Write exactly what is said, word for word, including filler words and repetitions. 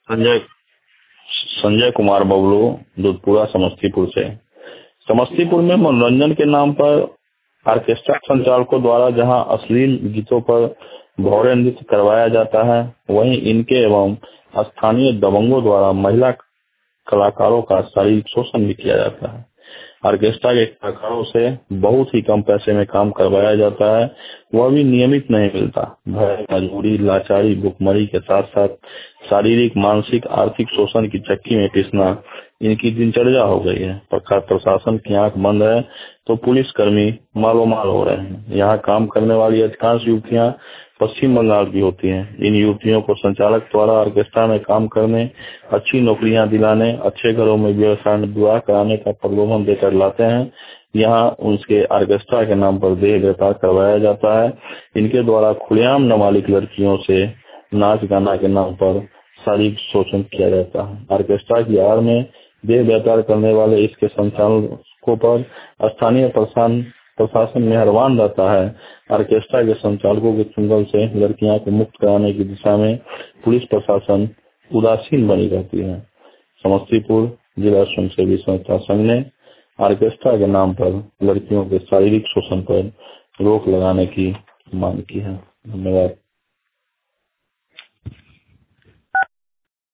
संजय संजय कुमार बबलू, दूधपुरा समस्तीपुर से। समस्तीपुर में मनोरंजन के नाम पर ऑर्केस्ट्रा संचालकों द्वारा जहां अश्लील गीतों पर भौरे नृत्य करवाया जाता है, वहीं इनके एवं स्थानीय दबंगों द्वारा महिला कलाकारों का शारीरिक शोषण भी किया जाता है। ऑर्केस्ट्रा के कलाकारों से बहुत ही कम पैसे में काम करवाया जाता है, वह भी नियमित नहीं मिलता। भय, मजबूरी, लाचारी, भुखमरी के साथ साथ शारीरिक, मानसिक, आर्थिक शोषण की चक्की में पिसना इनकी दिनचर्या हो गई है। प्रखर प्रशासन की आंख बंद है तो पुलिसकर्मी मालोमाल हो रहे हैं। यहाँ काम करने वाली अधिकांश युवतियाँ पश्चिम बंगाल की होती हैं। इन युवतियों को संचालक द्वारा ऑर्केस्ट्रा में काम करने, अच्छी नौकरियां दिलाने, अच्छे घरों में व्यवसाय में विवाह कराने का प्रलोभन देकर लाते हैं। यहाँ उनके ऑर्केस्ट्रा के नाम पर देह व्यापार करवाया जाता है। इनके द्वारा खुलेआम नाबालिग लड़कियों से नाच गाना के नाम पर शारीरिक शोषण किया जाता है। ऑर्केस्ट्रा की आड़ में देह व्यापार करने वाले इसके संचालकों पर स्थानीय प्रशासन प्रशासन मेहरबान रहता है। ऑर्केस्ट्रा के संचालकों के चुंगल से लड़कियां को मुक्त कराने की दिशा में पुलिस प्रशासन उदासीन बनी रहती है। समस्तीपुर जिला स्वयंसेवी संस्था संघ ने ऑर्केस्ट्रा के नाम पर लड़कियों के शारीरिक शोषण पर रोक लगाने की मांग की है। धन्यवाद।